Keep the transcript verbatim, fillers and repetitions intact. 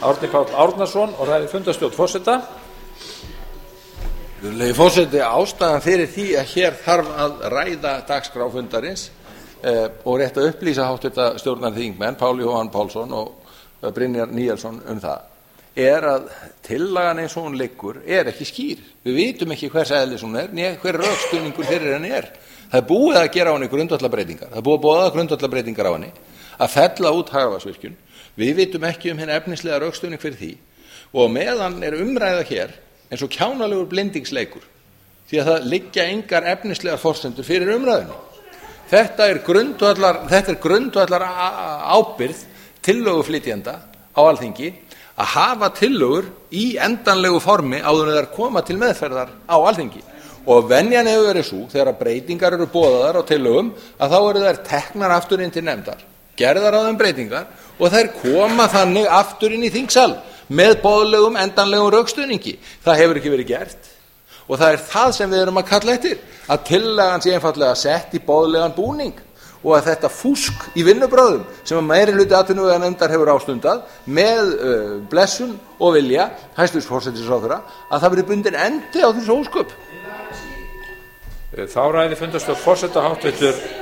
Árni Páll Árnason og ræðir fundarstjórn forseta. Virðulegi forseti, ástæðan fyrir því að hér þarf að ræða dagskrá fundarins eh, og rétt að upplýsa háttvirta stjórnarþingmenn Pál Jóhann Pálsson og Brynjar Níelsson um það er að tillagan eins og hún liggur er ekki skýr. Við vitum ekki hvers eðlis hún er, né hver rökstuðningur fyrir henni er. Það er búið að gera á henni grundvallarbreytingar. Það er búið að boða grundvallarbreytingar á henni, að fella út Hagavarsvirkjun. Við vitum ekki um henni efnislega rökstuðning fyrir því og meðan er umræða hér eins og kjánalegur blindingsleikur því að það liggja engar efnislegar forsendur fyrir umræðinu. Þetta er grundvallar, þetta er grundvallar ábyrgð tillöguflytjenda á Alþingi að hafa tillögur í endanlegu formi áður en þær koma til meðferðar á Alþingi. Og venjan hefur verið svo þegar breytingar eru boðaðar á tillögum að þá eru þær teknar aftur inn til nefndar, gerðar á þeim breytingar og þær koma þannig aftur inn í þingsal með boðlegum endanlegum rökstuðningi. Það hefur ekki verið gert og það er það sem við erum að kalla eftir, að tillagan sé einfaldlega sett í boðlegan búning og að þetta fúsk í vinnubrögðum sem að meiri hluti atvinnuveganefndar hefur ástundað með uh, blessun og vilja hæstvirts forsætisráðherra að það verið bundin endi á þessu ósköp. Þá ræðir fundarstjórn forseta háttvirtur